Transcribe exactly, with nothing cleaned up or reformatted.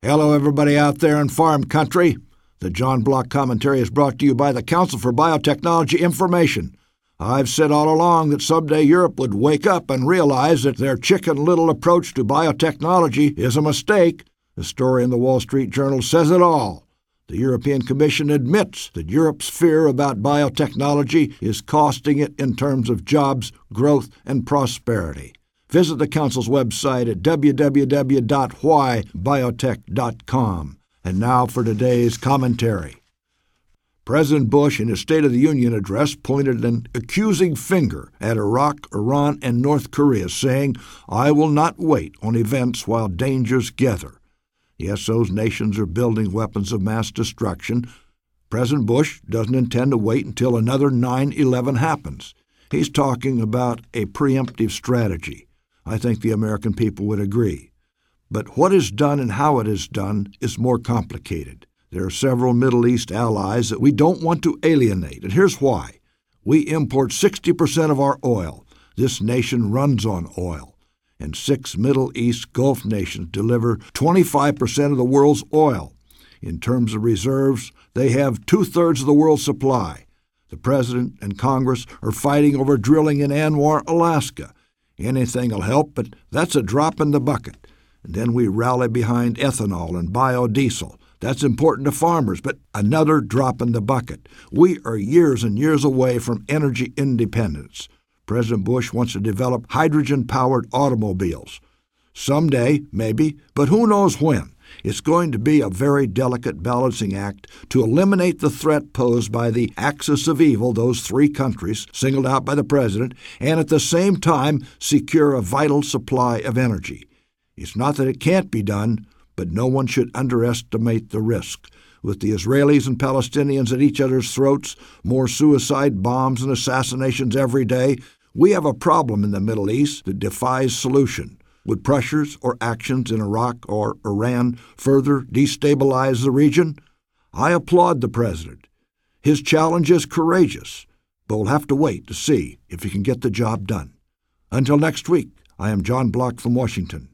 Hello, everybody out there in farm country. The John Block Commentary is brought to you by the Council for Biotechnology Information. I've said all along that someday Europe would wake up and realize that their chicken little approach to biotechnology is a mistake. The story in the Wall Street Journal says it all. The European Commission admits that Europe's fear about biotechnology is costing it in terms of jobs, growth, and prosperity. Visit the Council's website at w w w dot why biotech dot com. And now for today's commentary. President Bush, in his State of the Union address, pointed an accusing finger at Iraq, Iran, and North Korea, saying, "I will not wait on events while dangers gather." Yes, those nations are building weapons of mass destruction. President Bush doesn't intend to wait until another nine eleven happens. He's talking about a preemptive strategy. I think the American people would agree. But what is done and how it is done is more complicated. There are several Middle East allies that we don't want to alienate, and here's why. We import sixty percent of our oil. This nation runs on oil. And six Middle East Gulf nations deliver twenty-five percent of the world's oil. In terms of reserves, they have two-thirds of the world's supply. The President and Congress are fighting over drilling in Anwar, Alaska. Anything will help, but that's a drop in the bucket. And then we rally behind ethanol and biodiesel. That's important to farmers, but another drop in the bucket. We are years and years away from energy independence. President Bush wants to develop hydrogen-powered automobiles. Someday, maybe, but who knows when. It's going to be a very delicate balancing act to eliminate the threat posed by the axis of evil, those three countries singled out by the president, and at the same time secure a vital supply of energy. It's not that it can't be done, but no one should underestimate the risk. With the Israelis and Palestinians at each other's throats, more suicide bombs and assassinations every day, we have a problem in the Middle East that defies solution. Would pressures or actions in Iraq or Iran further destabilize the region? I applaud the president. His challenge is courageous, but we'll have to wait to see if he can get the job done. Until next week, I am John Block from Washington.